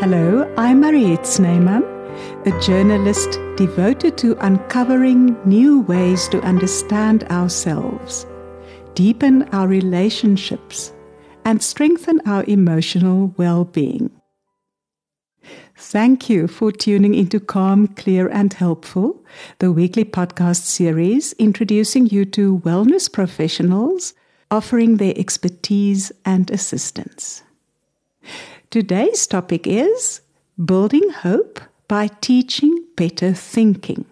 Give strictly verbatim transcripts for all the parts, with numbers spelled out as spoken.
Hello, I'm Mariette Snyman, a journalist devoted to uncovering new ways to understand ourselves, deepen our relationships, and strengthen our emotional well-being. Thank you for tuning into Calm, Clear and Helpful, the weekly podcast series introducing you to wellness professionals offering their expertise and assistance. Today's topic is Building Hope by Teaching Better Thinking.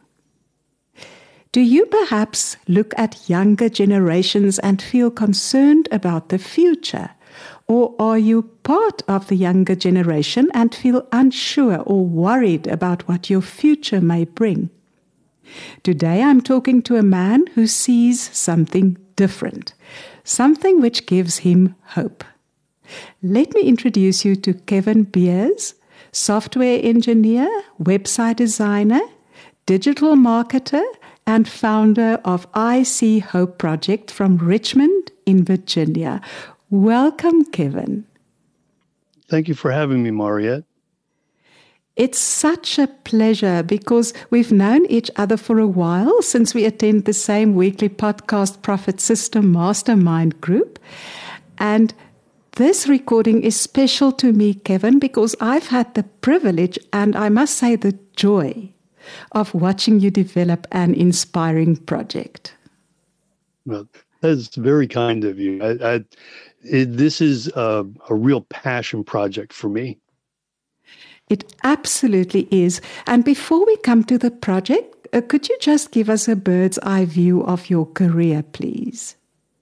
Do you perhaps look at younger generations and feel concerned about the future? Or are you part of the younger generation and feel unsure or worried about what your future may bring? Today I'm talking to a man who sees something different, something which gives him hope. Let me introduce you to Kevin Beers, software engineer, website designer, digital marketer, and founder of I See Hope Project from Richmond in Virginia. Welcome, Kevin. Thank you for having me, Mariette. It's such a pleasure because we've known each other for a while since we attend the same weekly podcast Profit System Mastermind group. And this recording is special to me, Kevin, because I've had the privilege and I must say the joy of watching you develop an inspiring project. Well, that's very kind of you. I, I, it, this is a, a real passion project for me. It absolutely is. And before we come to the project, uh, could you just give us a bird's eye view of your career, please?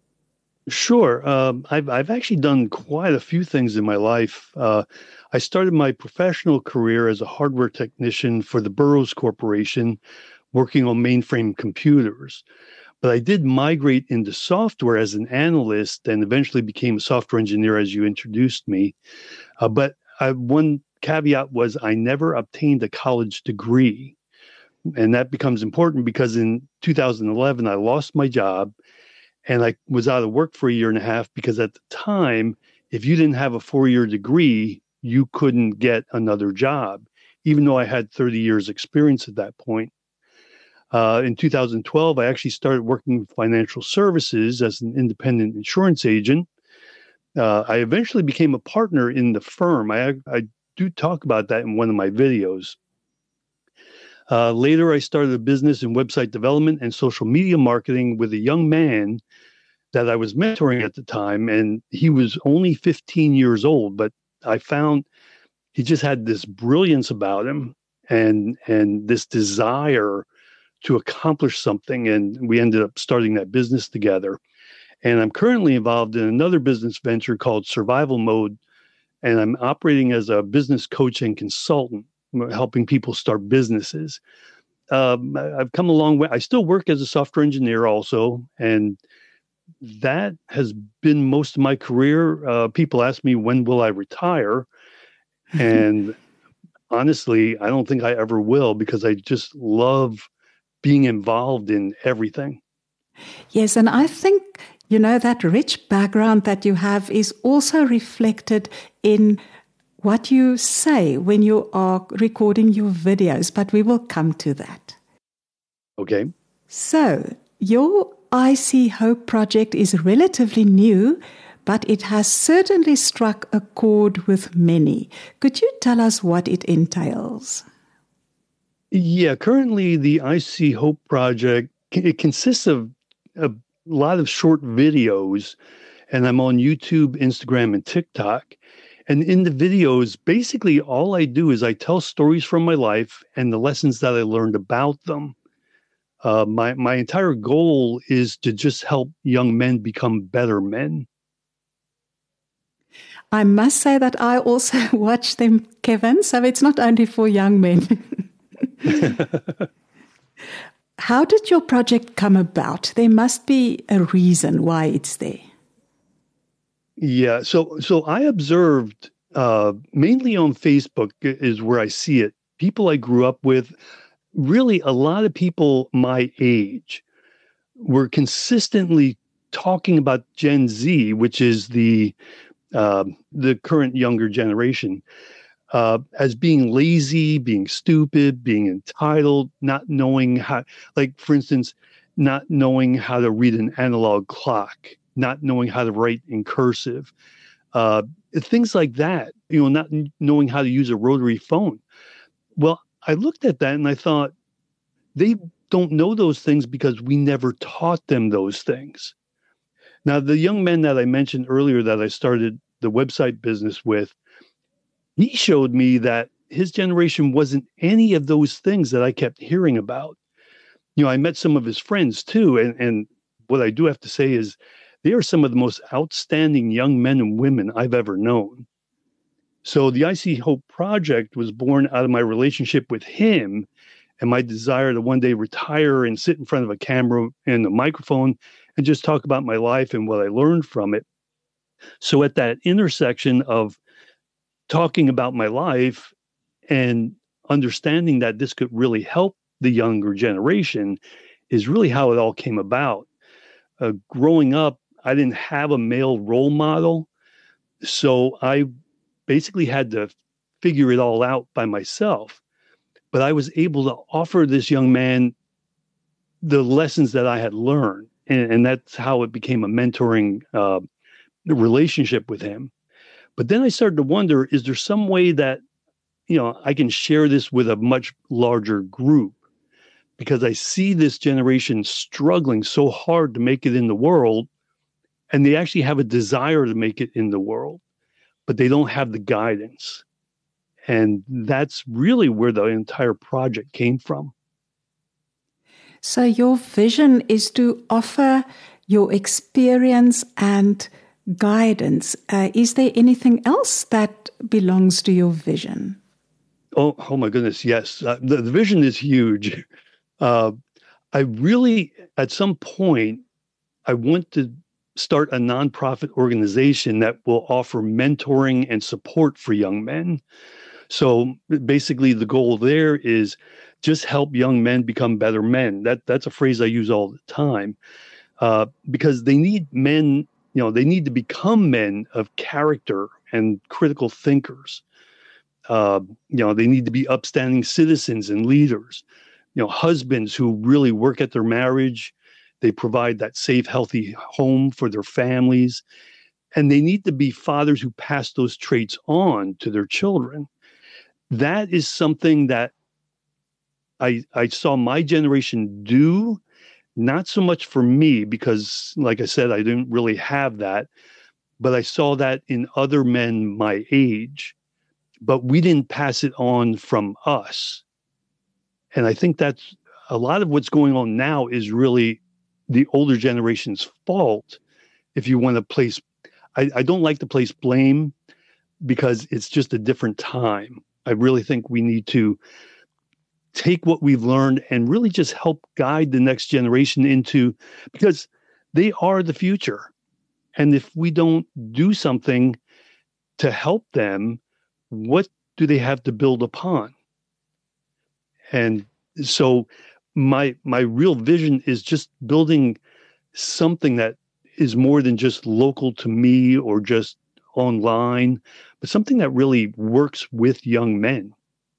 Sure. Um, I've I've actually done quite a few things in my life. Uh, I started my professional career as a hardware technician for the Burroughs Corporation, working on mainframe computers. But I did migrate into software as an analyst and eventually became a software engineer as you introduced me. Uh, but I, one caveat was I never obtained a college degree. And that becomes important because in two thousand eleven, I lost my job. And I was out of work for a year and a half because at the time, if you didn't have a four-year degree, you couldn't get another job, even though I had thirty years experience at that point. Uh, in two thousand twelve, I actually started working with financial services as an independent insurance agent. Uh, I eventually became a partner in the firm. I, I do talk about that in one of my videos. Uh, later, I started a business in website development and social media marketing with a young man that I was mentoring at the time. And he was only fifteen years old, but I found he just had this brilliance about him and, and this desire to accomplish something. And we ended up starting that business together. And I'm currently involved in another business venture called Survival Mode. And I'm operating as a business coach and consultant, helping people start businesses. Um, I've come a long way. I still work as a software engineer also, and that has been most of my career. Uh, people ask me, when will I retire? And honestly, I don't think I ever will because I just love being involved in everything. Yes, and I think, you know, that rich background that you have is also reflected in what you say when you are recording your videos, but we will come to that. Okay. So, your I See Hope project is relatively new, but it has certainly struck a chord with many. Could you tell us what it entails? Yeah, currently the I See Hope project, it consists of a lot of short videos, and I'm on YouTube, Instagram, and TikTok. And in the videos, basically all I do is I tell stories from my life and the lessons that I learned about them. Uh, my, my entire goal is to just help young men become better men. I must say that I also watch them, Kevin, so it's not only for young men. How did your project come about? There must be a reason why it's there. Yeah, so so I observed uh, mainly on Facebook is where I see it. People I grew up with, really a lot of people my age were consistently talking about Gen Z, which is the uh, the current younger generation. uh, as being lazy, being stupid, being entitled, not knowing how, like, for instance, not knowing how to read an analog clock, not knowing how to write in cursive, uh, things like that, you know, not knowing how to use a rotary phone. Well, I looked at that and I thought, they don't know those things because we never taught them those things. Now, the young man that I mentioned earlier that I started the website business with, he showed me that his generation wasn't any of those things that I kept hearing about. You know, I met some of his friends too. And, and what I do have to say is they are some of the most outstanding young men and women I've ever known. So the I See Hope Project was born out of my relationship with him and my desire to one day retire and sit in front of a camera and a microphone and just talk about my life and what I learned from it. So at that intersection of talking about my life and understanding that this could really help the younger generation is really how it all came about. Uh, growing up, I didn't have a male role model, so I basically had to figure it all out by myself. But I was able to offer this young man the lessons that I had learned, and, and that's how it became a mentoring uh, relationship with him. But then I started to wonder, is there some way that, you know, I can share this with a much larger group? Because I see this generation struggling so hard to make it in the world, and they actually have a desire to make it in the world, but they don't have the guidance. And that's really where the entire project came from. So your vision is to offer your experience and guidance. Uh, is there anything else that belongs to your vision? Oh, oh my goodness, yes. Uh, the, the vision is huge. Uh, I really, at some point, I want to start a nonprofit organization that will offer mentoring and support for young men. So basically the goal there is just help young men become better men. That that's a phrase I use all the time, uh, because they need men, you know, they need to become men of character and critical thinkers. Uh, you know, they need to be upstanding citizens and leaders, you know, husbands who really work at their marriage. They provide that safe, healthy home for their families. And they need to be fathers who pass those traits on to their children. That is something that I, I saw my generation do, not so much for me, because, like I said, I didn't really have that, but I saw that in other men my age, but we didn't pass it on from us. And I think that's a lot of what's going on now is really the older generation's fault. If you want to place, I, I don't like to place blame because it's just a different time. I really think we need to take what we've learned and really just help guide the next generation into, because they are the future. And if we don't do something to help them, what do they have to build upon? And so my my real vision is just building something that is more than just local to me or just online, but something that really works with young men.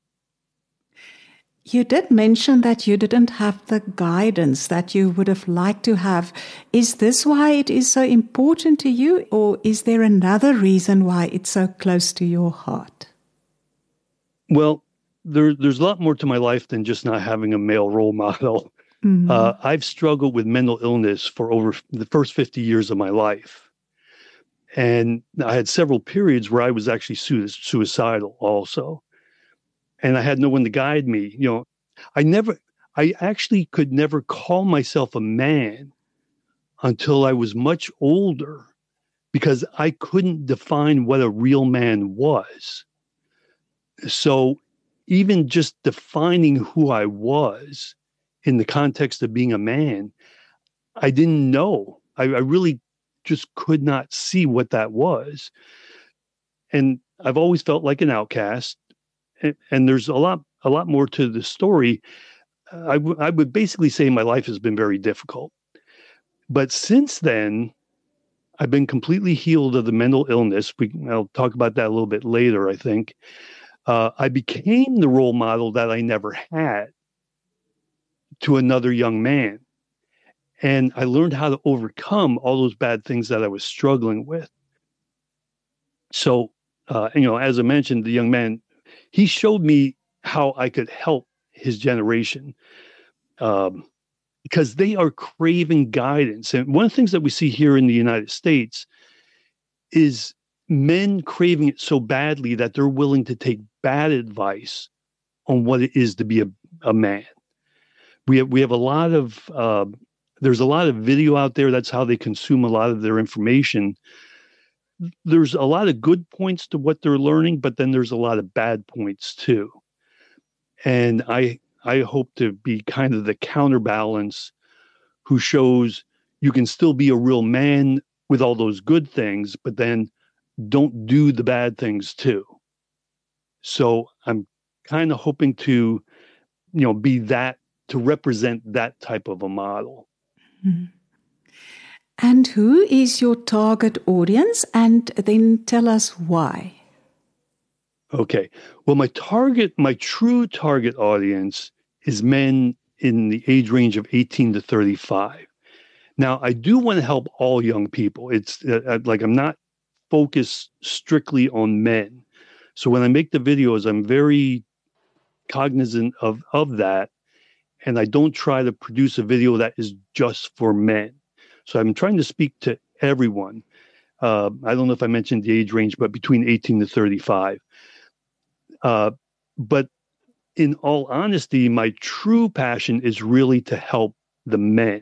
You did mention that you didn't have the guidance that you would have liked to have. Is this why it is so important to you, or is there another reason why it's so close to your heart? Well, there, there's a lot more to my life than just not having a male role model. Mm-hmm. Uh, I've struggled with mental illness for over the first fifty years of my life. And I had several periods where I was actually su- suicidal also. And I had no one to guide me. You know, I never, I actually could never call myself a man until I was much older, because I couldn't define what a real man was. So even just defining who I was in the context of being a man, I didn't know. I, I really just could not see what that was. And I've always felt like an outcast. And, and there's a lot, a lot more to the story. I, w- I would basically say my life has been very difficult. But since then, I've been completely healed of the mental illness. We, I'll talk about that a little bit later, I think. uh, I became the role model that I never had to another young man. And I learned how to overcome all those bad things that I was struggling with. So, uh, you know, as I mentioned, the young man, he showed me how I could help his generation, um, because they are craving guidance. And one of the things that we see here in the United States is men craving it so badly that they're willing to take bad advice on what it is to be a, a man. We have, we have a lot of, uh, there's a lot of video out there. That's how they consume a lot of their information. There's a lot of good points to what they're learning, but then there's a lot of bad points too. And I, I hope to be kind of the counterbalance who shows you can still be a real man with all those good things, but then don't do the bad things too. So I'm kind of hoping to, you know, be that, to represent that type of a model. Mm-hmm. And who is your target audience? And then tell us why. Okay. Well, my target, my true target audience is men in the age range of eighteen to thirty-five. Now, I do want to help all young people. It's uh, like I'm not focused strictly on men. So when I make the videos, I'm very cognizant of, of that. And I don't try to produce a video that is just for men. So I'm trying to speak to everyone. Uh, I don't know if I mentioned the age range, but between eighteen to thirty-five. Uh, but in all honesty, my true passion is really to help the men,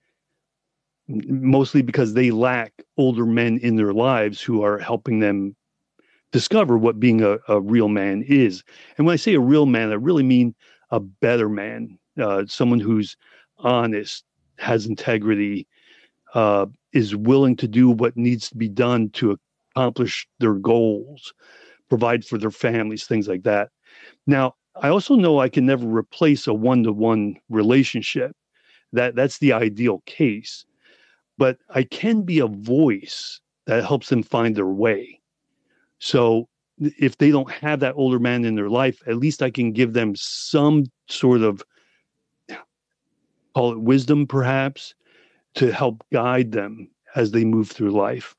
mostly because they lack older men in their lives who are helping them discover what being a, a real man is. And when I say a real man, I really mean a better man, uh, someone who's honest, has integrity, uh, is willing to do what needs to be done to accomplish their goals, provide for their families, things like that. Now, I also know I can never replace a one-to-one relationship. That that's the ideal case. But I can be a voice that helps them find their way. So if they don't have that older man in their life, at least I can give them some sort of, call it wisdom perhaps, to help guide them as they move through life.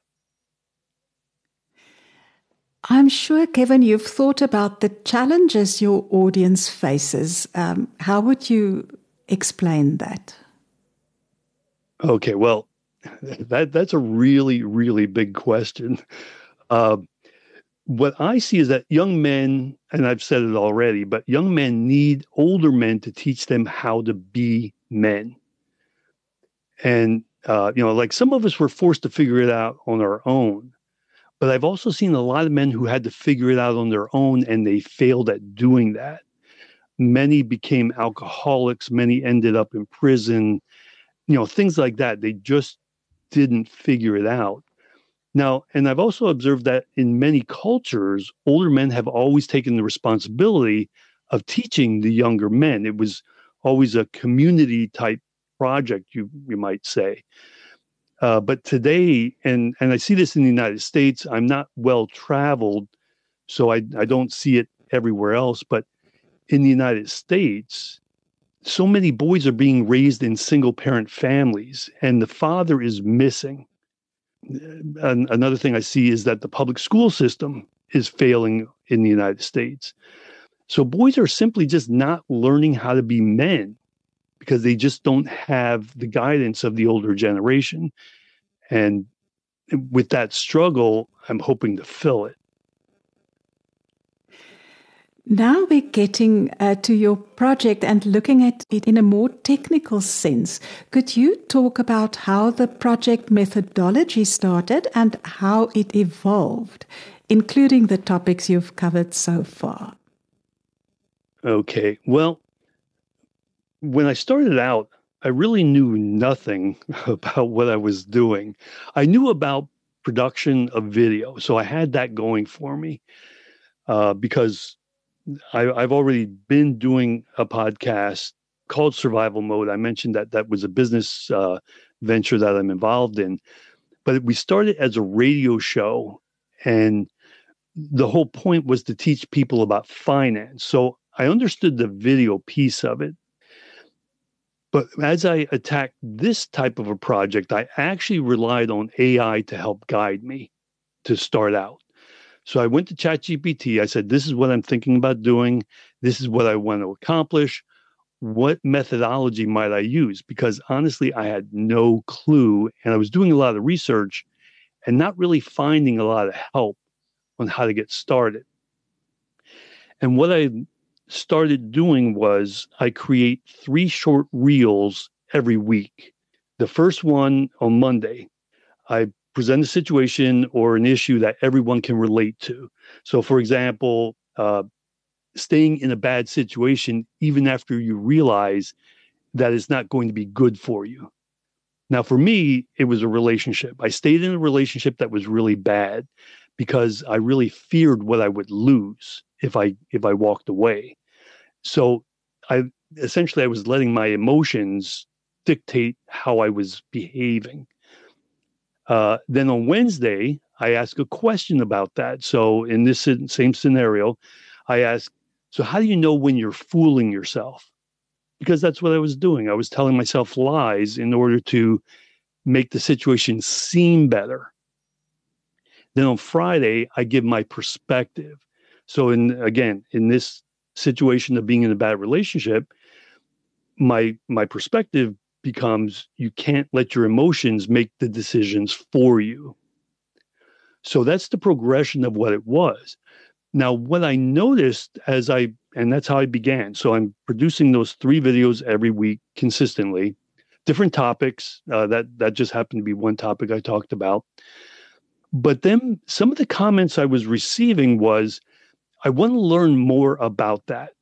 I'm sure, Kevin, you've thought about the challenges your audience faces. Um, how would you explain that? Okay, well, that that's a really, really big question. Uh, what I see is that young men, and I've said it already, but young men need older men to teach them how to be men. And, uh, you know, like some of us were forced to figure it out on our own. But I've also seen a lot of men who had to figure it out on their own, and they failed at doing that. Many became alcoholics. Many ended up in prison, you know, things like that. They just didn't figure it out. Now, and I've also observed that in many cultures, older men have always taken the responsibility of teaching the younger men. It was always a community type project, you, you might say. Uh, but today, and, and I see this in the United States, I'm not well traveled, so I, I don't see it everywhere else. But in the United States, so many boys are being raised in single parent families, and the father is missing. And another thing I see is that the public school system is failing in the United States. So boys are simply just not learning how to be men, because they just don't have the guidance of the older generation. And with that struggle, I'm hoping to fill it. Now we're getting uh, to your project and looking at it in a more technical sense. Could you talk about how the project methodology started and how it evolved, including the topics you've covered so far? Okay. Well, when I started out, I really knew nothing about what I was doing. I knew about production of video, so I had that going for me uh, because I, I've already been doing a podcast called Survival Mode. I mentioned that that was a business uh, venture that I'm involved in, but we started as a radio show, and the whole point was to teach people about finance. So I understood the video piece of it. But as I attacked this type of a project, I actually relied on A I to help guide me to start out. So I went to ChatGPT. I said, this is what I'm thinking about doing. This is what I want to accomplish. What methodology might I use? Because honestly, I had no clue. And I was doing a lot of research and not really finding a lot of help on how to get started. And what I started doing was I create three short reels every week. The first one on Monday, I present a situation or an issue that everyone can relate to. So, for example, uh, staying in a bad situation even after you realize that it's not going to be good for you. Now, for me, it was a relationship. I stayed in a relationship that was really bad because I really feared what I would lose if I if I walked away. So I essentially I was letting my emotions dictate how I was behaving. Uh, then on Wednesday, I asked a question about that. So in this same scenario, I asked, so how do you know when you're fooling yourself? Because that's what I was doing. I was telling myself lies in order to make the situation seem better. Then on Friday, I give my perspective. So in again, in this situation of being in a bad relationship, my my perspective becomes you can't let your emotions make the decisions for you. So that's the progression of what it was. Now, what I noticed as I, and that's how I began. So I'm producing those three videos every week consistently, different topics. Uh, that that just happened to be one topic I talked about. But then some of the comments I was receiving was, I want to learn more about that.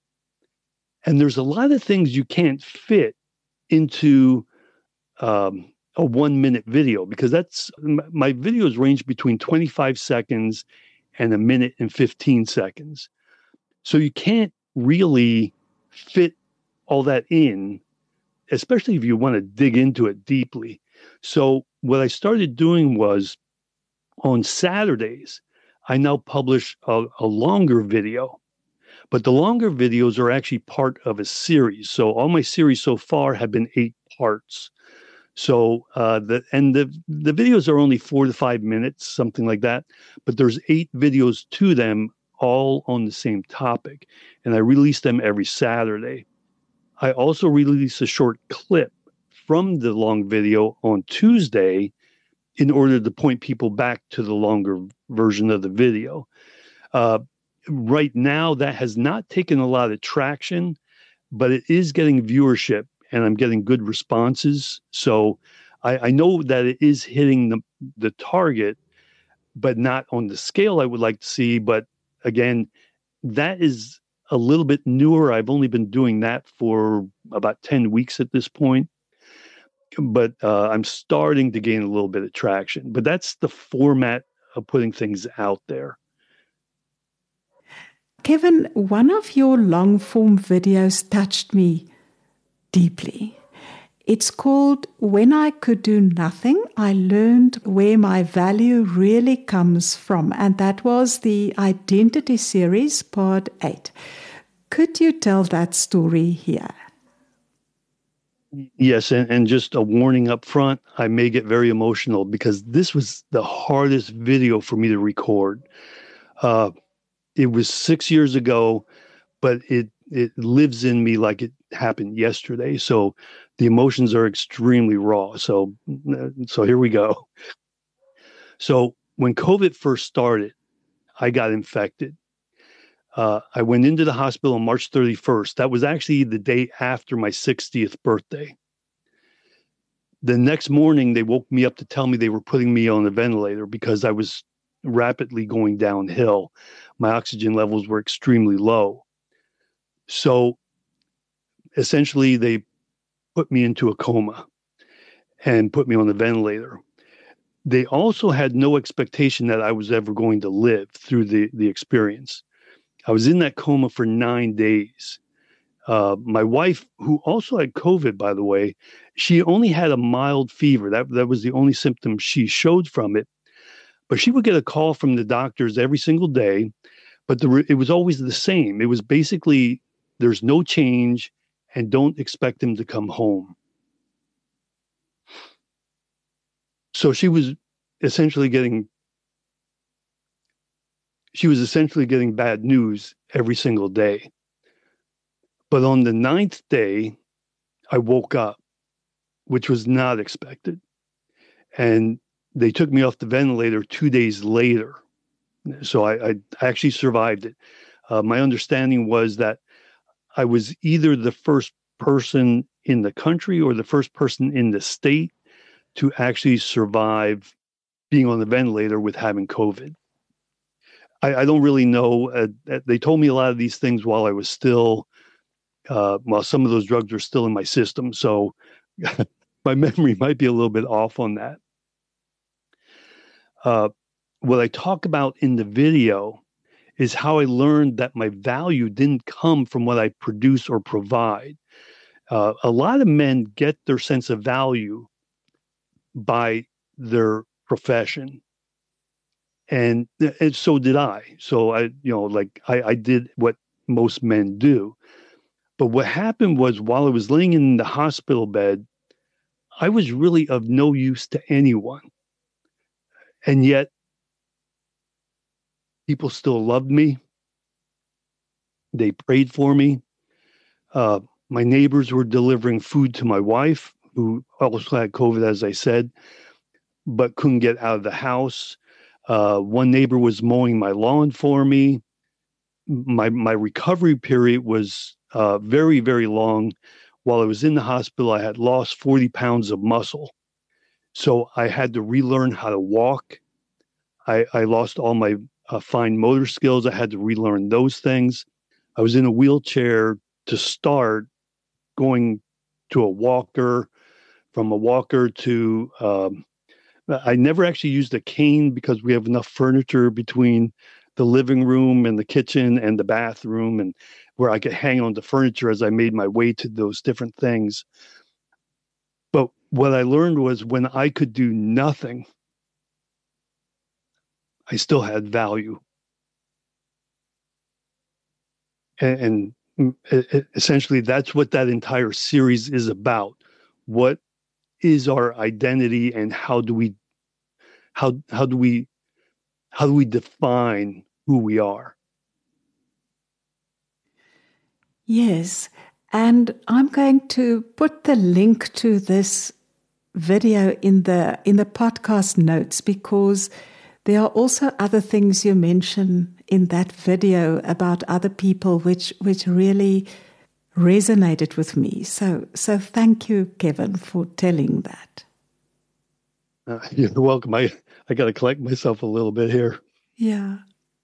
And there's a lot of things you can't fit into um, a one minute video, because that's my videos range between twenty-five seconds and a minute and fifteen seconds. So you can't really fit all that in, especially if you want to dig into it deeply. So what I started doing was on Saturdays, I now publish a, a longer video, but the longer videos are actually part of a series. So all my series so far have been eight parts. So uh, the and the the videos are only four to five minutes, something like that. But there's eight videos to them, all on the same topic, and I release them every Saturday. I also release a short clip from the long video on Tuesday in order to point people back to the longer version of the video. Uh, right now, that has not taken a lot of traction, but it is getting viewership, and I'm getting good responses. So I, I know that it is hitting the, the target, but not on the scale I would like to see. But again, that is a little bit newer. I've only been doing that for about ten weeks at this point. But uh, I'm starting to gain a little bit of traction. But that's the format of putting things out there. Kevin, one of your long form videos touched me deeply. It's called When I Could Do Nothing, I Learned Where My Value Really Comes From. And that was the Identity Series, Part eight. Could you tell that story here? Yes, and, and just a warning up front, I may get very emotional because this was the hardest video for me to record. Uh, it was six years ago, but it it lives in me like it happened yesterday. So the emotions are extremely raw. So so here we go. So when COVID first started, I got infected. Uh, I went into the hospital on March thirty-first. That was actually the day after my sixtieth birthday. The next morning, they woke me up to tell me they were putting me on a ventilator because I was rapidly going downhill. My oxygen levels were extremely low. So essentially, they put me into a coma and put me on the ventilator. They also had no expectation that I was ever going to live through the, the experience. I was in that coma for nine days. Uh, my wife, who also had COVID, by the way, she only had a mild fever. That, that was the only symptom she showed from it. But she would get a call from the doctors every single day, but the, it was always the same. It was basically, there's no change and don't expect him to come home. So she was essentially getting, she was essentially getting bad news every single day. But on the ninth day, I woke up, which was not expected. And they took me off the ventilator two days later. So I, I actually survived it. Uh, my understanding was that I was either the first person in the country or the first person in the state to actually survive being on the ventilator with having COVID. I, I don't really know. Uh, they told me a lot of these things while I was still, uh, while some of those drugs were still in my system. So my memory might be a little bit off on that. Uh, what I talk about in the video is how I learned that my value didn't come from what I produce or provide. Uh, a lot of men get their sense of value by their profession. And, and so did I. So I, you know, like I, I did what most men do. But what happened was while I was laying in the hospital bed, I was really of no use to anyone. And yet people still loved me. They prayed for me. Uh, my neighbors were delivering food to my wife, who also had COVID, as I said, but couldn't get out of the house. Uh, one neighbor was mowing my lawn for me. My my recovery period was uh, very, very long. While I was in the hospital, I had lost forty pounds of muscle. So I had to relearn how to walk. I, I lost all my uh, fine motor skills. I had to relearn those things. I was in a wheelchair to start, going to a walker, from a walker to, um, I never actually used a cane because we have enough furniture between the living room and the kitchen and the bathroom, and where I could hang on to furniture as I made my way to those different things. But what I learned was when I could do nothing, I still had value. And, and essentially, that's what that entire series is about. What is our identity, and how do we, how how do we, how do we define who we are? Yes, and I'm going to put the link to this video in the in the podcast notes, because there are also other things you mention in that video about other people which which really resonated with me. So so thank you, Kevin, for telling that. Uh, you're welcome. I, I got to collect myself a little bit here. Yeah.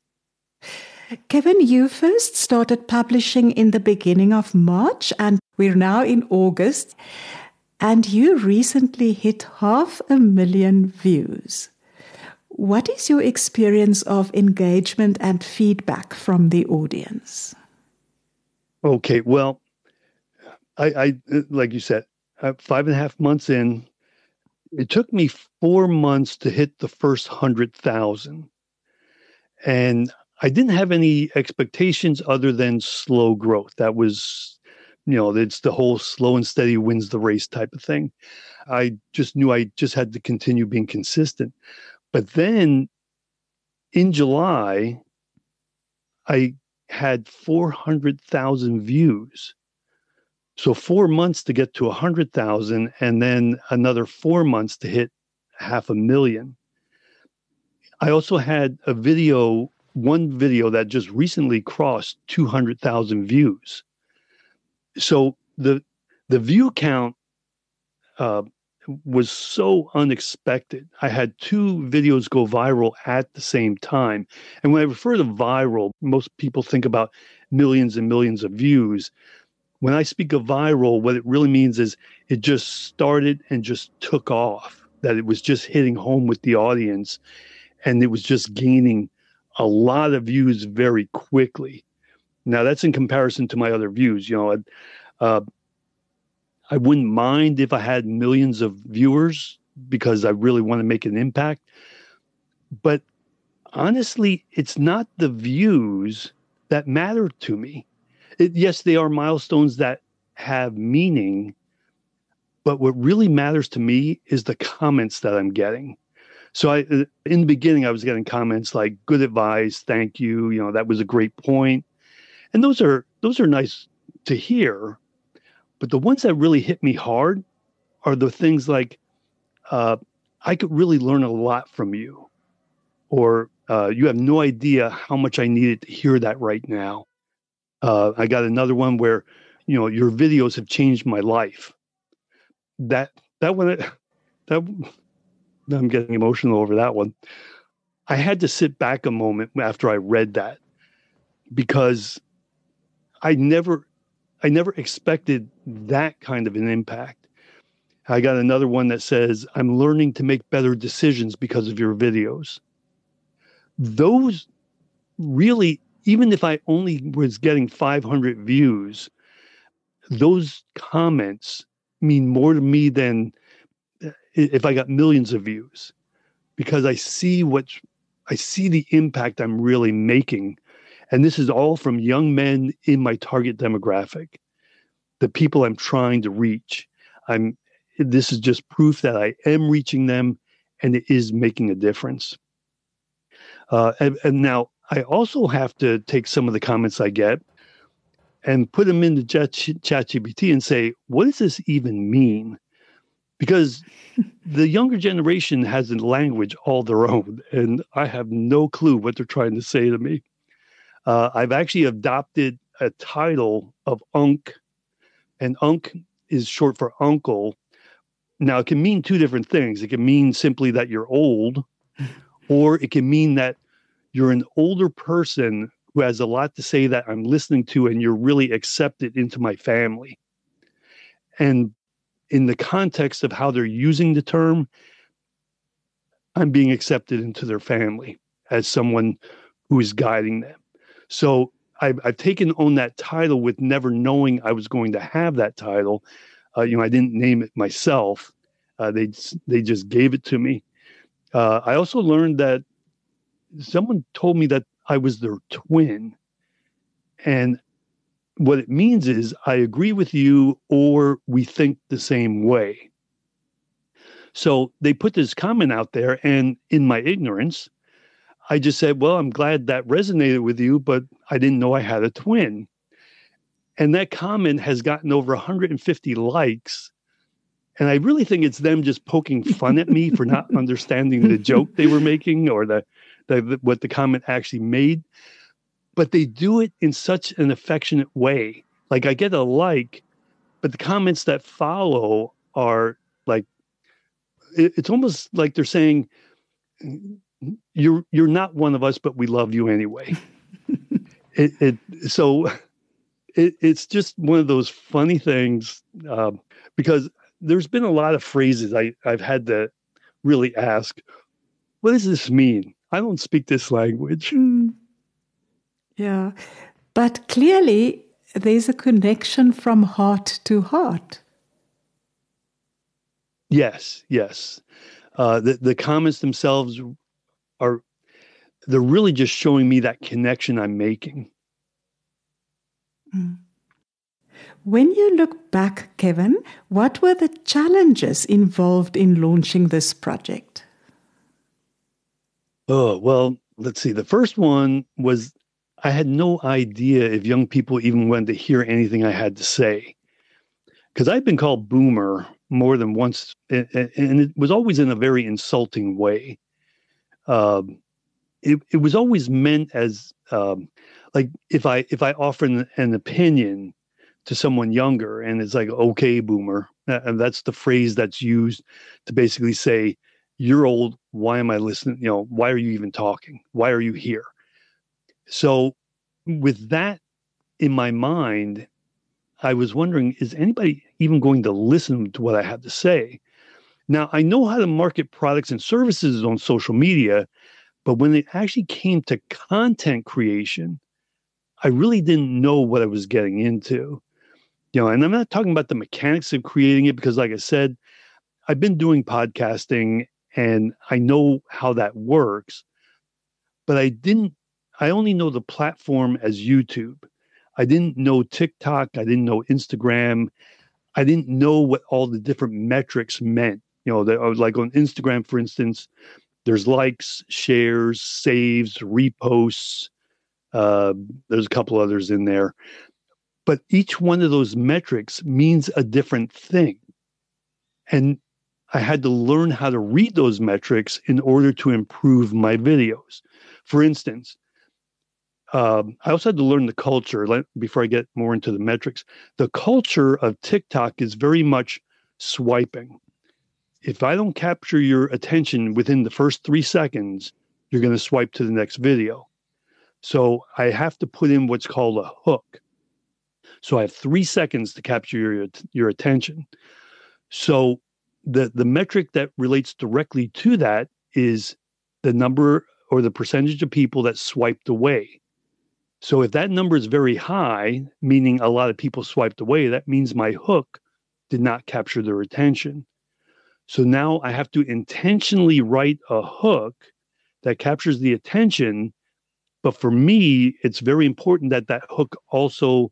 Kevin, you first started publishing in the beginning of March, and we're now in August, and you recently hit half a million views. What is your experience of engagement and feedback from the audience? Okay, well, I, I like you said, five and a half months in, it took me four months to hit the first hundred thousand. And I didn't have any expectations other than slow growth. That was, you know, it's the whole slow and steady wins the race type of thing. I just knew I just had to continue being consistent. But then in July, I had four hundred thousand views. So four months to get to one hundred thousand, and then another four months to hit half a million. I also had a video, one video that just recently crossed two hundred thousand views. So the the view count uh, was so unexpected. I had two videos go viral at the same time. And when I refer to viral, most people think about millions and millions of views. When I speak of viral, what it really means is it just started and just took off, that it was just hitting home with the audience, and it was just gaining a lot of views very quickly. Now, that's in comparison to my other views. You know, uh, I wouldn't mind if I had millions of viewers because I really want to make an impact. But honestly, it's not the views that matter to me. It, yes, they are milestones that have meaning, but what really matters to me is the comments that I'm getting. So I, in the beginning, I was getting comments like "good advice," "thank you," you know, "that was a great point," and those are those are nice to hear. But the ones that really hit me hard are the things like, uh, "I could really learn a lot from you," or uh, "you have no idea how much I needed to hear that right now." Uh, I got another one where, you know, "your videos have changed my life." That that one, that I'm getting emotional over that one. I had to sit back a moment after I read that because I never, I never expected that kind of an impact. I got another one that says, "I'm learning to make better decisions because of your videos." Those really, even if I only was getting five hundred views, those comments mean more to me than if I got millions of views, because I see what I see the impact I'm really making. And this is all from young men in my target demographic, the people I'm trying to reach. I'm this is just proof that I am reaching them and it is making a difference. Uh, and, and now I also have to take some of the comments I get and put them into ChatGPT and say, what does this even mean? Because the younger generation has a language all their own, and I have no clue what they're trying to say to me. Uh, I've actually adopted a title of Unk, and Unk is short for uncle. Now, it can mean two different things. It can mean simply that you're old, or it can mean that you're an older person who has a lot to say that I'm listening to, and you're really accepted into my family. And in the context of how they're using the term, I'm being accepted into their family as someone who is guiding them. So I've, I've taken on that title with never knowing I was going to have that title. Uh, you know, I didn't name it myself. Uh, they they just gave it to me. Uh, I also learned that someone told me that I was their twin. And what it means is I agree with you, or we think the same way. So they put this comment out there, and in my ignorance, I just said, well, I'm glad that resonated with you, but I didn't know I had a twin. And that comment has gotten over one hundred fifty likes. And I really think it's them just poking fun at me for not understanding the joke they were making, or the, the what the comment actually made. But they do it in such an affectionate way. Like, I get a like, but the comments that follow are like, it, it's almost like they're saying, you're you're not one of us, but we love you anyway. it, it so it, it's just one of those funny things, uh, because there's been a lot of phrases I, I've had to really ask, what does this mean? I don't speak this language. Mm. Yeah, but clearly there's a connection from heart to heart. Yes, yes. Uh, the, the comments themselves are, they're really just showing me that connection I'm making. Mm. When you look back, Kevin, what were the challenges involved in launching this project? Oh, well, let's see. The first one was I had no idea if young people even wanted to hear anything I had to say. Because I've been called boomer more than once, and, and it was always in a very insulting way. Um, it, it was always meant as um, like if I if I offer an, an opinion to someone younger, and it's like, okay, boomer, and that's the phrase that's used to basically say, you're old. Why am I listening? You know, why are you even talking? Why are you here? So with that in my mind, I was wondering, is anybody even going to listen to what I have to say? Now, I know how to market products and services on social media, but when it actually came to content creation, I really didn't know what I was getting into. You know, and I'm not talking about the mechanics of creating it, because like I said, I've been doing podcasting and I know how that works, but I didn't, I only know the platform as YouTube. I didn't know TikTok. I didn't know Instagram. I didn't know what all the different metrics meant. You know, that I was like on Instagram, for instance, there's likes, shares, saves, reposts. Uh, there's a couple others in there. But each one of those metrics means a different thing. And I had to learn how to read those metrics in order to improve my videos. For instance, um, I also had to learn the culture like, before I get more into the metrics. The culture of TikTok is very much swiping. If I don't capture your attention within the first three seconds, you're going to swipe to the next video. So I have to put in what's called a hook. So I have three seconds to capture your, your attention. So the, the metric that relates directly to that is the number or the percentage of people that swiped away. So if that number is very high, meaning a lot of people swiped away, that means my hook did not capture their attention. So now I have to intentionally write a hook that captures the attention. But for me, it's very important that that hook also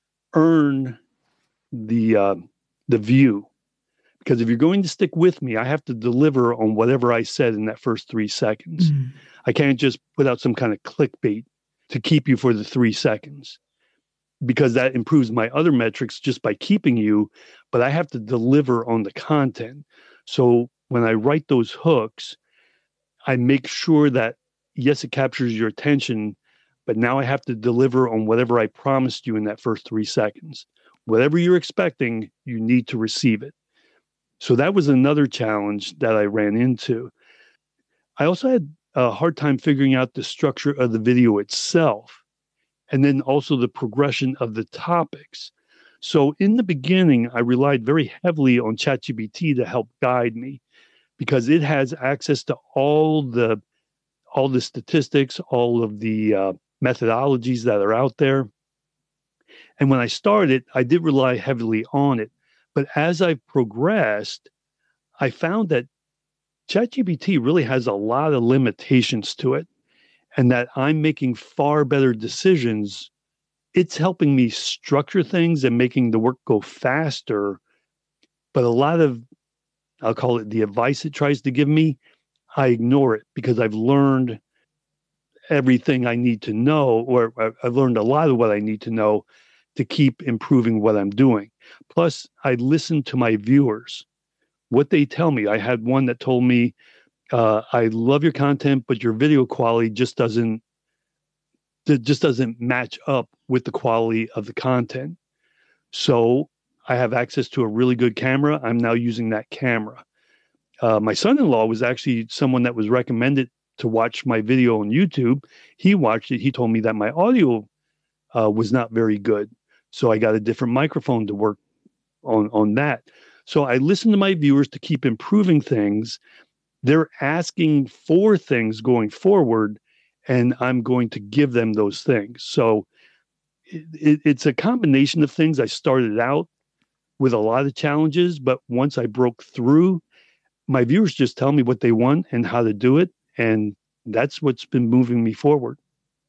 earn the uh, the view. Because if you're going to stick with me, I have to deliver on whatever I said in that first three seconds. Mm. I can't just put out some kind of clickbait to keep you for the three seconds. Because that improves my other metrics just by keeping you, but I have to deliver on the content. So when I write those hooks, I make sure that, yes, it captures your attention, but now I have to deliver on whatever I promised you in that first three seconds. Whatever you're expecting, you need to receive it. So that was another challenge that I ran into. I also had a hard time figuring out the structure of the video itself, and then also the progression of the topics. So in the beginning, I relied very heavily on ChatGPT to help guide me because it has access to all the all the statistics, all of the uh, methodologies that are out there. And when I started, I did rely heavily on it. But as I progressed, I found that ChatGPT really has a lot of limitations to it, and that I'm making far better decisions. It's helping me structure things and making the work go faster. But a lot of, I'll call it the advice it tries to give me, I ignore it because I've learned everything I need to know, or I've learned a lot of what I need to know to keep improving what I'm doing. Plus, I listen to my viewers, what they tell me. I had one that told me, uh, I love your content, but your video quality just doesn't It just doesn't match up with the quality of the content. So I have access to a really good camera. I'm now using that camera. Uh, my son-in-law was actually someone that was recommended to watch my video on YouTube. He watched it. He told me that my audio uh, was not very good. So I got a different microphone to work on, on that. So I listen to my viewers to keep improving things. They're asking for things going forward, and I'm going to give them those things. So it, it, it's a combination of things. I started out with a lot of challenges, but once I broke through, my viewers just tell me what they want and how to do it. And that's what's been moving me forward.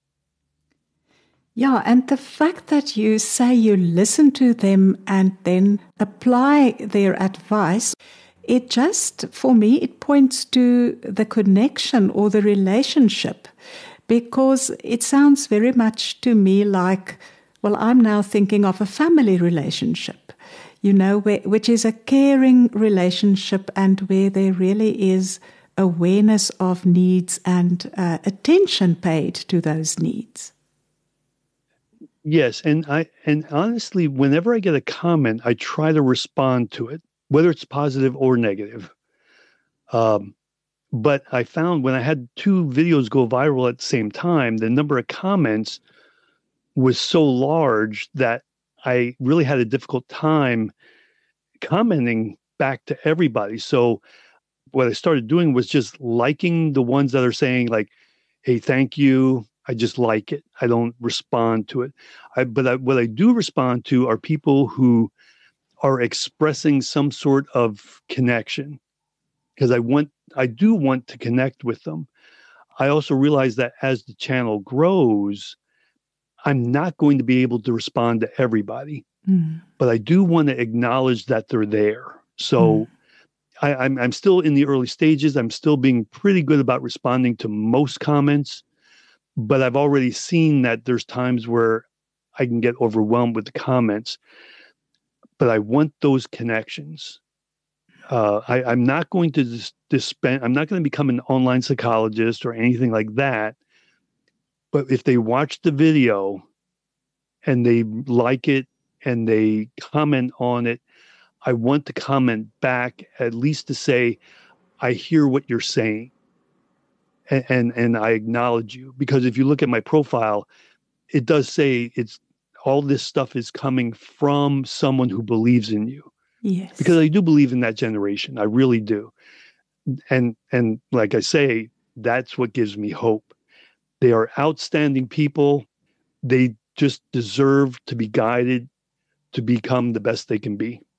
Yeah, and the fact that you say you listen to them and then apply their advice, it just, for me, it points to the connection or the relationship, because it sounds very much to me like, well, I'm now thinking of a family relationship, you know, where, which is a caring relationship and where there really is awareness of needs and uh, attention paid to those needs. Yes, and I and honestly, whenever I get a comment, I try to respond to it, whether it's positive or negative. Um, but I found when I had two videos go viral at the same time, the number of comments was so large that I really had a difficult time commenting back to everybody. So what I started doing was just liking the ones that are saying like, hey, thank you. I just like it. I don't respond to it. I, but I, what I do respond to are people who are expressing some sort of connection. because I want, I do want to connect with them. I also realize that as the channel grows, I'm not going to be able to respond to everybody, mm. but I do want to acknowledge that they're there. So mm. I, I'm, I'm still in the early stages. I'm still being pretty good about responding to most comments, but I've already seen that there's times where I can get overwhelmed with the comments, but I want those connections. Uh, I, I'm not going to dis- dispense, I'm not going to become an online psychologist or anything like that. But if they watch the video and they like it and they comment on it, I want to comment back, at least to say, I hear what you're saying. And, and, and I acknowledge you. Because if you look at my profile, it does say it's all this stuff is coming from someone who believes in you. Yes. Because I do believe in that generation. I really do. And and like I say, that's what gives me hope. They are outstanding people. They just deserve to be guided to become the best they can be.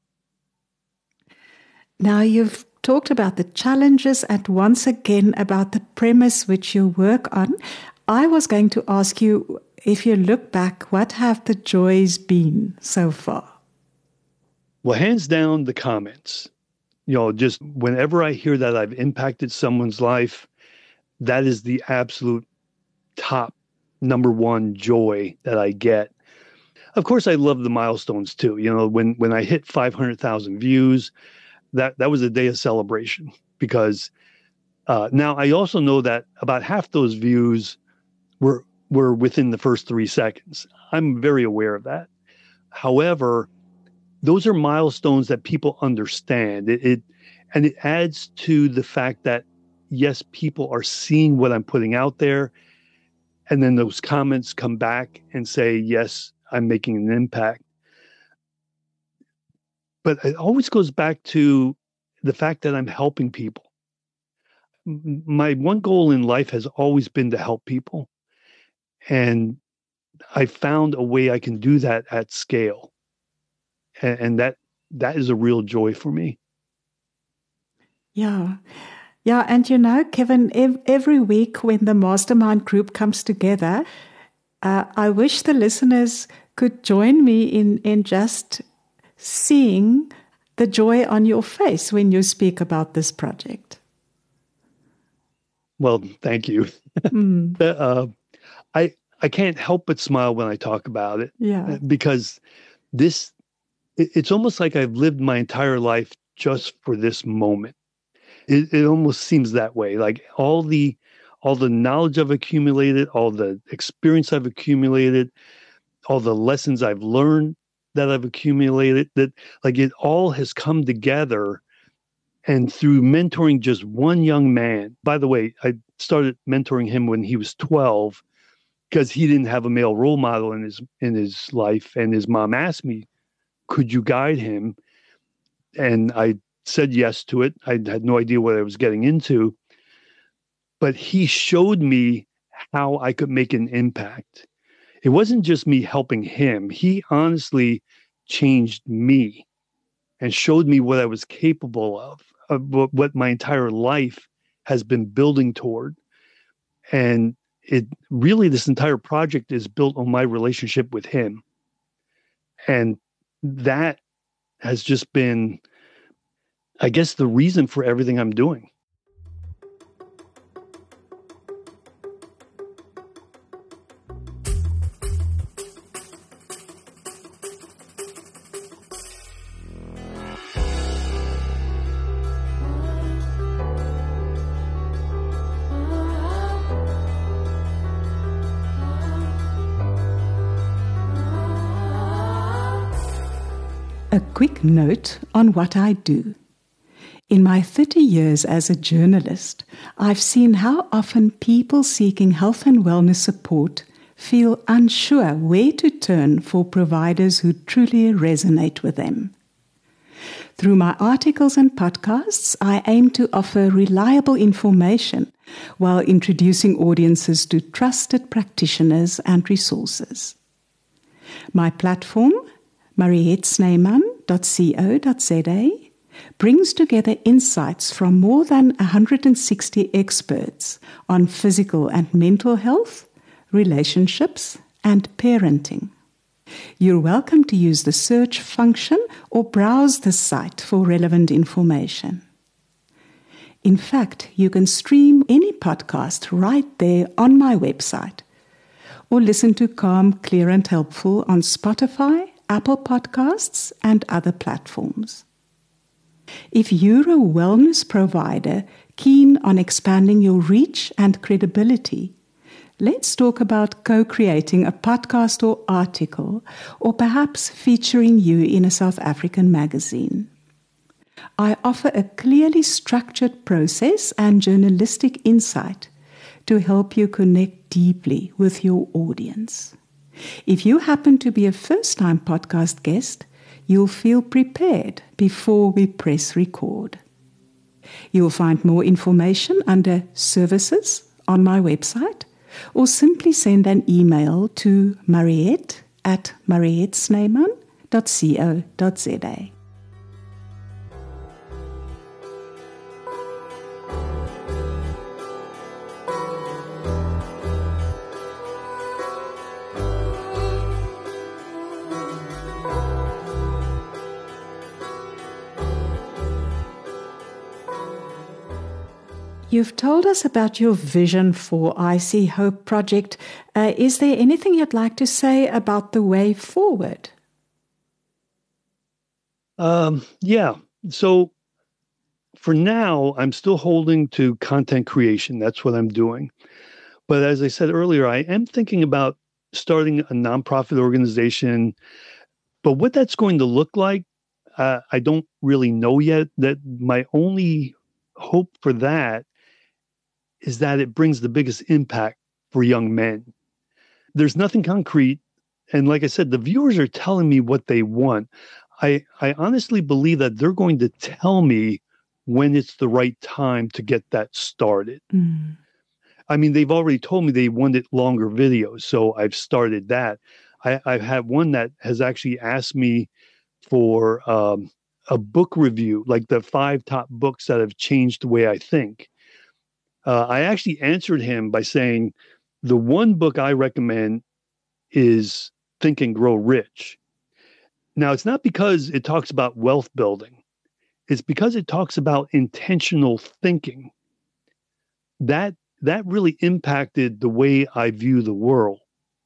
Now, you've talked about the challenges and once again about the premise which you work on. I was going to ask you, if you look back, what have the joys been so far? Well, hands down, the comments. You know, just whenever I hear that I've impacted someone's life, that is the absolute top number one joy that I get. Of course, I love the milestones too. You know, when when I hit five hundred thousand views, that, that was a day of celebration because uh, now I also know that about half those views were were within the first three seconds. I'm very aware of that. However, those are milestones that people understand. It, it and it adds to the fact that, yes, people are seeing what I'm putting out there. And then those comments come back and say, yes, I'm making an impact. But it always goes back to the fact that I'm helping people. My one goal in life has always been to help people. And I found a way I can do that at scale. And, and that that is a real joy for me. Yeah. Yeah. And you know, Kevin, ev- every week when the mastermind group comes together, uh, I wish the listeners could join me in, in just seeing the joy on your face when you speak about this project. Well, thank you. Mm. uh, I I can't help but smile when I talk about it. Yeah. Because this, it, it's almost like I've lived my entire life just for this moment. It, it almost seems that way. Like all the all the knowledge I've accumulated, all the experience I've accumulated, all the lessons I've learned that I've accumulated, that like it all has come together. And through mentoring just one young man, by the way, I started mentoring him when he was twelve because he didn't have a male role model in his in his life. And his mom asked me, could you guide him? And I said yes to it. I had no idea what I was getting into. But he showed me how I could make an impact. It wasn't just me helping him. He honestly changed me and showed me what I was capable of, of what my entire life has been building toward. And it really, this entire project is built on my relationship with him. And that has just been, I guess, the reason for everything I'm doing. A quick note on what I do. In my thirty years as a journalist, I've seen how often people seeking health and wellness support feel unsure where to turn for providers who truly resonate with them. Through my articles and podcasts, I aim to offer reliable information while introducing audiences to trusted practitioners and resources. My platform, mariette snyman dot co dot za, brings together insights from more than one hundred sixty experts on physical and mental health, relationships, and parenting. You're welcome to use the search function or browse the site for relevant information. In fact, you can stream any podcast right there on my website, or listen to Calm, Clear and Helpful on Spotify, Apple Podcasts, and other platforms. If you're a wellness provider keen on expanding your reach and credibility, let's talk about co-creating a podcast or article, or perhaps featuring you in a South African magazine. I offer a clearly structured process and journalistic insight to help you connect deeply with your audience. If you happen to be a first-time podcast guest, you'll feel prepared before we press record. You'll find more information under Services on my website, or simply send an email to mariette at mariette-snyman dot co dot za. You've told us about your vision for I See Hope Project. Uh, is there anything you'd like to say about the way forward? Um, yeah. So for now, I'm still holding to content creation. That's what I'm doing. But as I said earlier, I am thinking about starting a nonprofit organization. But what that's going to look like, uh, I don't really know yet. That my only hope for that is that it brings the biggest impact for young men. There's nothing concrete. And like I said, the viewers are telling me what they want. I, I honestly believe that they're going to tell me when it's the right time to get that started. Mm. I mean, they've already told me they wanted longer videos, so I've started that. I, I've had one that has actually asked me for um, a book review, like the five top books that have changed the way I think. Uh, I actually answered him by saying, the one book I recommend is Think and Grow Rich. Now, it's not because it talks about wealth building. It's because it talks about intentional thinking. That, that really impacted the way I view the world.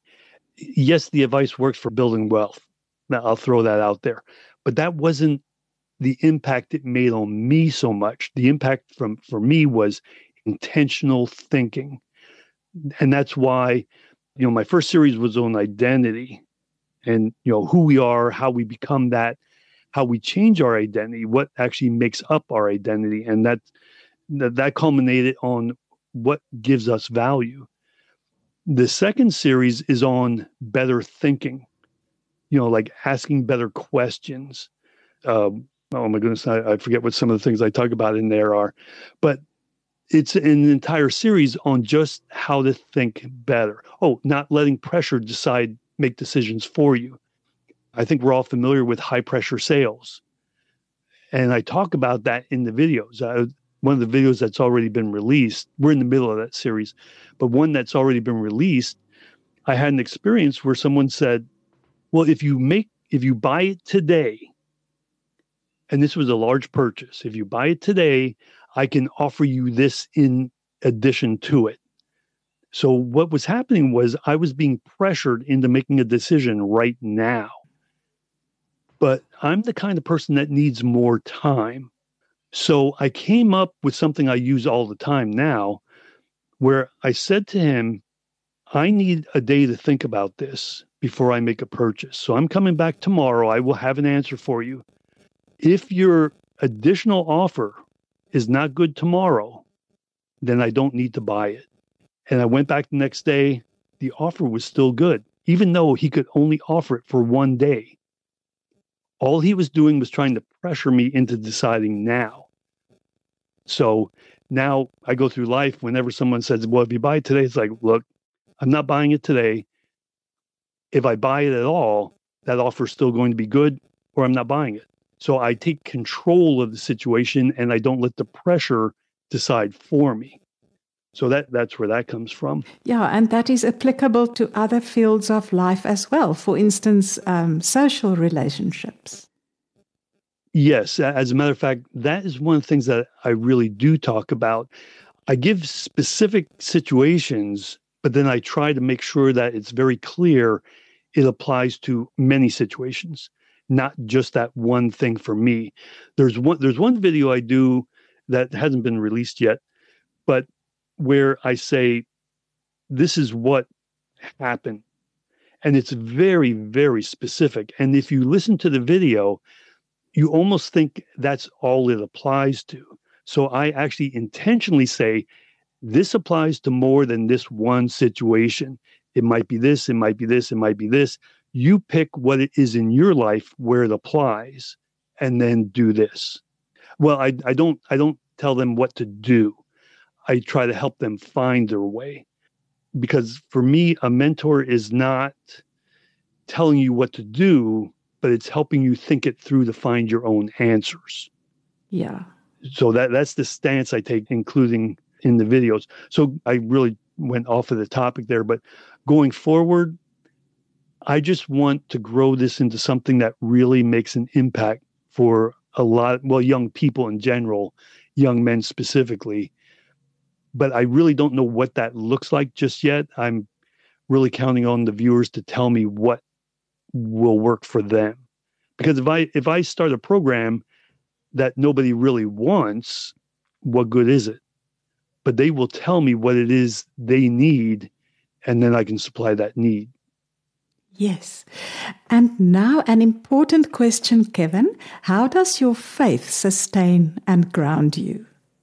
Yes, the advice works for building wealth. Now, I'll throw that out there. But that wasn't the impact it made on me so much. The impact from for me was intentional thinking. And that's why, you know, my first series was on identity and, you know, who we are, how we become that, how we change our identity, what actually makes up our identity. And that, that, that culminated on what gives us value. The second series is on better thinking, you know, like asking better questions. Um, oh my goodness, I, I forget what some of the things I talk about in there are, but it's an entire series on just how to think better. Oh, not letting pressure decide, make decisions for you. I think we're all familiar with high pressure sales. And I talk about that in the videos. I, one of the videos that's already been released, we're in the middle of that series, but one that's already been released, I had an experience where someone said, well, if you make, if you buy it today, and this was a large purchase, if you buy it today, I can offer you this in addition to it. So what was happening was I was being pressured into making a decision right now. But I'm the kind of person that needs more time. So I came up with something I use all the time now, where I said to him, I need a day to think about this before I make a purchase. So I'm coming back tomorrow. I will have an answer for you. If your additional offer is not good tomorrow, then I don't need to buy it. And I went back the next day. The offer was still good, even though he could only offer it for one day. All he was doing was trying to pressure me into deciding now. So now I go through life whenever someone says, well, if you buy it today, it's like, look, I'm not buying it today. If I buy it at all, that offer is still going to be good, or I'm not buying it. So I take control of the situation and I don't let the pressure decide for me. So that that's where that comes from. Yeah, and that is applicable to other fields of life as well. For instance, um, social relationships. Yes, as a matter of fact, that is one of the things that I really do talk about. I give specific situations, but then I try to make sure that it's very clear it applies to many situations, not just that one thing for me. There's one there's one video I do that hasn't been released yet, but where I say, this is what happened. And it's very, very specific. And if you listen to the video, you almost think that's all it applies to. So I actually intentionally say, this applies to more than this one situation. It might be this, it might be this, it might be this. You pick what it is in your life where it applies, and then do this. Well, I, I don't I don't tell them what to do. I try to help them find their way. Because for me, a mentor is not telling you what to do, but it's helping you think it through to find your own answers. Yeah. So that that's the stance I take, including in the videos. So I really went off of the topic there, but going forward, I just want to grow this into something that really makes an impact for a lot, well, young people in general, young men specifically. But I really don't know what that looks like just yet. I'm really counting on the viewers to tell me what will work for them. Because if I if I start a program that nobody really wants, what good is it? But they will tell me what it is they need, and then I can supply that need. Yes. And now an important question, Kevin. How does your faith sustain and ground you?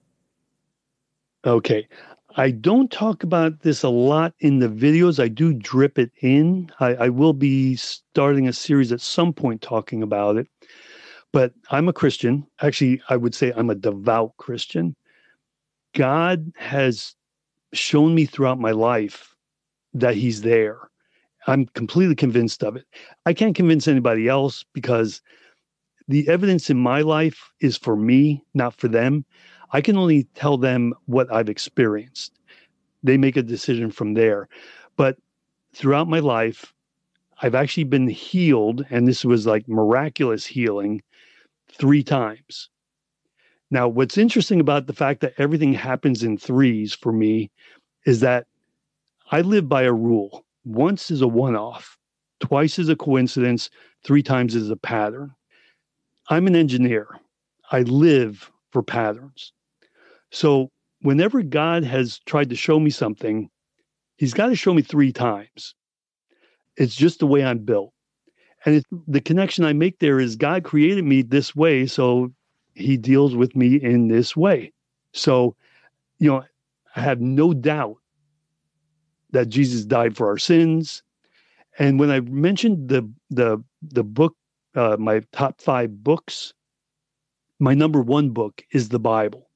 Okay. I don't talk about this a lot in the videos. I do drip it in. I, I will be starting a series at some point talking about it. But I'm a Christian. Actually, I would say I'm a devout Christian. God has shown me throughout my life that he's there. I'm completely convinced of it. I can't convince anybody else because the evidence in my life is for me, not for them. I can only tell them what I've experienced. They make a decision from there. But throughout my life, I've actually been healed, and this was like miraculous healing, three times. Now, what's interesting about the fact that everything happens in threes for me is that I live by a rule. Once is a one-off, twice is a coincidence, three times is a pattern. I'm an engineer. I live for patterns. So whenever God has tried to show me something, he's got to show me three times. It's just the way I'm built. And it's, the connection I make there is God created me this way, so he deals with me in this way. So, you know, I have no doubt that Jesus died for our sins. And when I mentioned the the the book, uh, my top five books, my number one book is the Bible.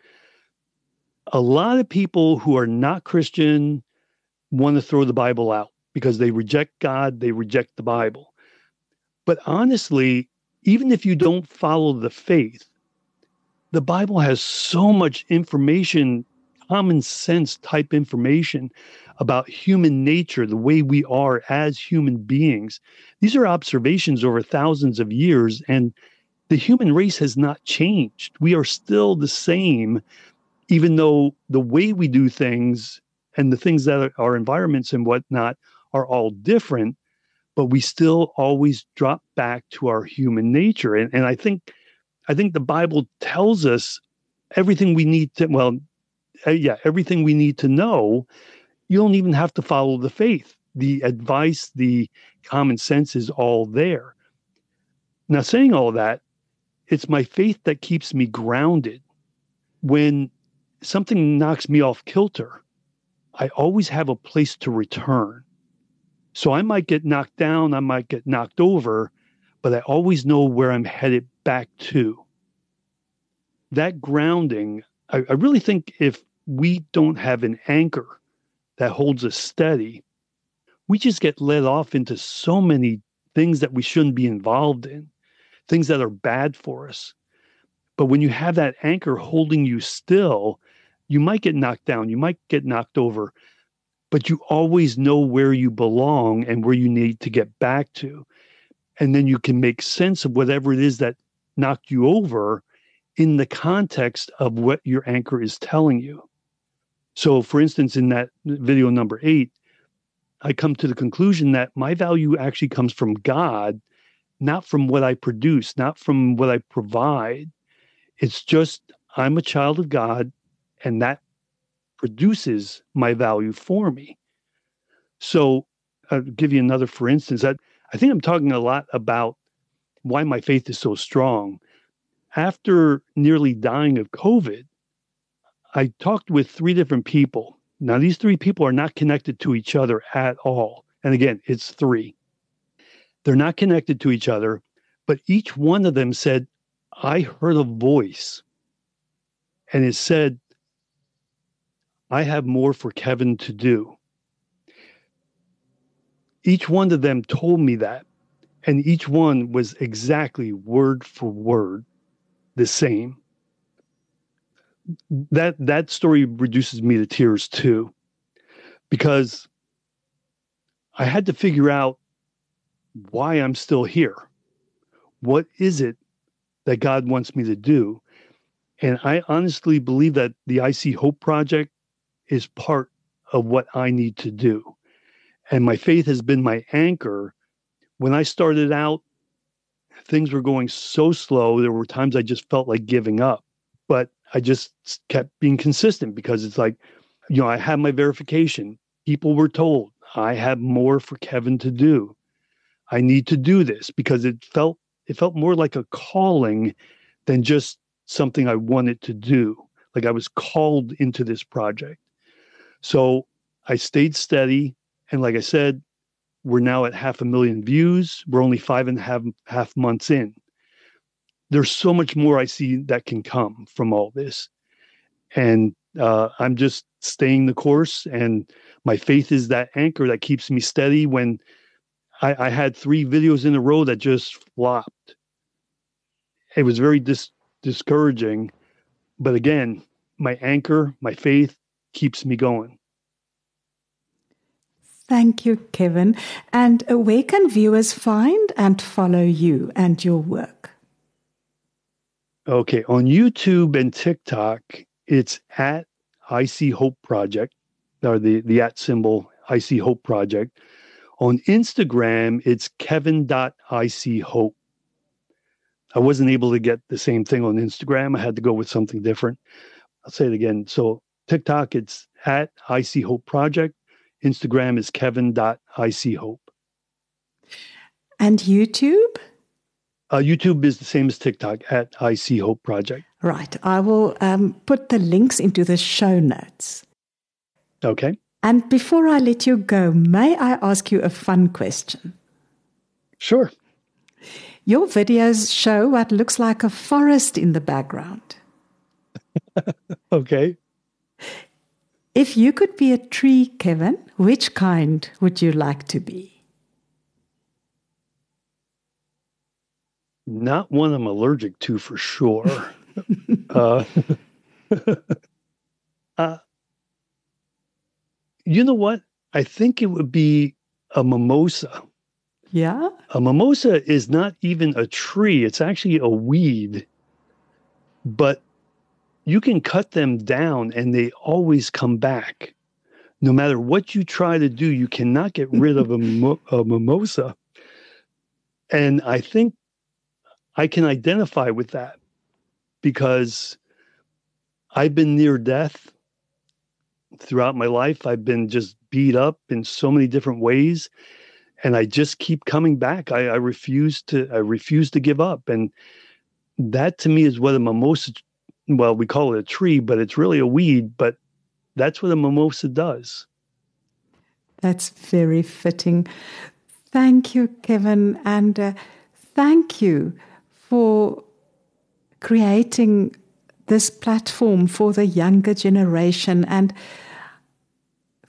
A lot of people who are not Christian want to throw the Bible out because they reject God, they reject the Bible. But honestly, even if you don't follow the faith, the Bible has so much information, common sense type information about human nature, the way we are as human beings. These are observations over thousands of years, and the human race has not changed. We are still the same, even though the way we do things and the things that are our environments and whatnot are all different, but we still always drop back to our human nature. And, and I think I think the Bible tells us everything we need to, well, uh, yeah, everything we need to know. You don't even have to follow the faith. The advice, the common sense is all there. Now, saying all that, it's my faith that keeps me grounded. When something knocks me off kilter, I always have a place to return. So I might get knocked down, I might get knocked over, but I always know where I'm headed back to. That grounding, I, I really think if we don't have an anchor that holds us steady, we just get led off into so many things that we shouldn't be involved in. things that are bad for us. But when you have that anchor holding you still, you might get knocked down, you might get knocked over, but you always know where you belong and where you need to get back to. And then you can make sense of whatever it is that knocked you over in the context of what your anchor is telling you. So, for instance, in that video number eight, I come to the conclusion that my value actually comes from God, not from what I produce, not from what I provide. It's just I'm a child of God, and that produces my value for me. So I'll give you another, for instance. I, I think I'm talking a lot about why my faith is so strong. After nearly dying of COVID, I talked with three different people. Now, these three people are not connected to each other at all. And again, it's three. They're not connected to each other, but each one of them said, I heard a voice, and it said, I have more for Kevin to do. Each one of them told me that, and each one was exactly word for word the same. That that story reduces me to tears too, because I had to figure out why I'm still here. What is it that God wants me to do? And I honestly believe that the I See Hope Project is part of what I need to do. And my faith has been my anchor. When I started out, things were going so slow. There were times I just felt like giving up, but I just kept being consistent because it's like, you know, I had my verification. People were told I have more for Kevin to do. I need to do this because it felt, it felt more like a calling than just something I wanted to do. Like I was called into this project. So I stayed steady. And like I said, we're now at half a million views. We're only five and a half, half months in. There's so much more I see that can come from all this. And uh, I'm just staying the course. And my faith is that anchor that keeps me steady when I, I had three videos in a row that just flopped. It was very dis- discouraging. But again, my anchor, my faith keeps me going. Thank you, Kevin. And where can viewers find and follow you and your work? Okay, on YouTube and TikTok, it's at I See Hope Project, or the, the at symbol I See Hope Project. On Instagram, it's kevin dot I See Hope. I wasn't able to get the same thing on Instagram. I had to go with something different. I'll say it again. So TikTok, it's at I See Hope Project. Instagram is kevin dot I See Hope. And YouTube? Uh, YouTube is the same as TikTok, at I See Hope Project. Right. I will um, put the links into the show notes. Okay. And before I let you go, may I ask you a fun question? Sure. Your videos show what looks like a forest in the background. Okay. If you could be a tree, Kevin, which kind would you like to be? Not one I'm allergic to for sure. uh, uh, you know what? I think it would be a mimosa. Yeah? A mimosa is not even a tree. It's actually a weed. But you can cut them down and they always come back. No matter what you try to do, you cannot get rid of a, mo- a mimosa. And I think I can identify with that because I've been near death throughout my life. I've been just beat up in so many different ways. And I just keep coming back. I, I refuse to, I refuse to give up. And that to me is what a mimosa, well, we call it a tree, but it's really a weed, but that's what a mimosa does. That's very fitting. Thank you, Kevin. And uh, thank you for creating this platform for the younger generation and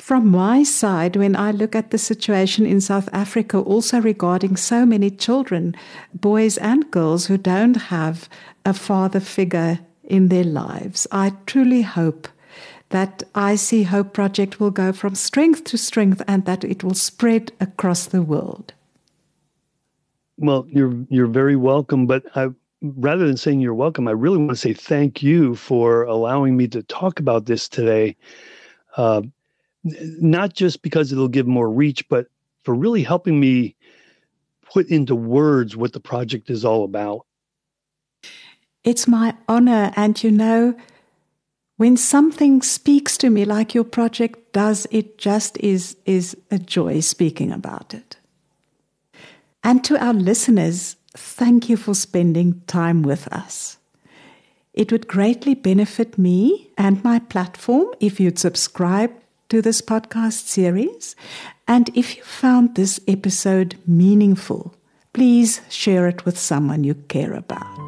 From my side, when I look at the situation in South Africa, also regarding so many children, boys and girls who don't have a father figure in their lives, I truly hope that I C Hope Project will go from strength to strength and that it will spread across the world. Well, you're you're very welcome, but I, rather than saying you're welcome, I really want to say thank you for allowing me to talk about this today. Uh, not just because it'll give more reach, but for really helping me put into words what the project is all about. It's my honor. And you know, when something speaks to me like your project does, it just is, is a joy speaking about it. And to our listeners, thank you for spending time with us. It would greatly benefit me and my platform if you'd subscribe to this podcast series. And if you found this episode meaningful, please share it with someone you care about.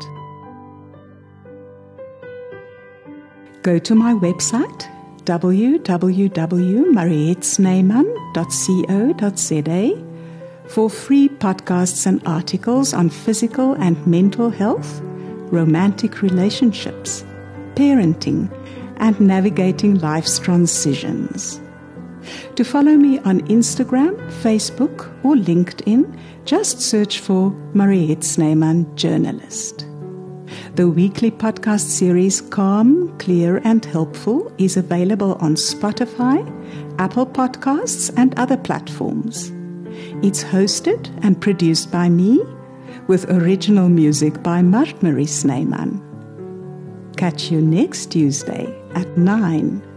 Go to my website, w w w dot mariette snyman dot co dot z a, for free podcasts and articles on physical and mental health, romantic relationships, parenting, and navigating life's transitions. To follow me on Instagram, Facebook, or LinkedIn, just search for Mariette Snyman Journalist. The weekly podcast series Calm, Clear and Helpful is available on Spotify, Apple Podcasts, and other platforms. It's hosted and produced by me, with original music by Mart Marie Snyman. Catch you next Tuesday at nine.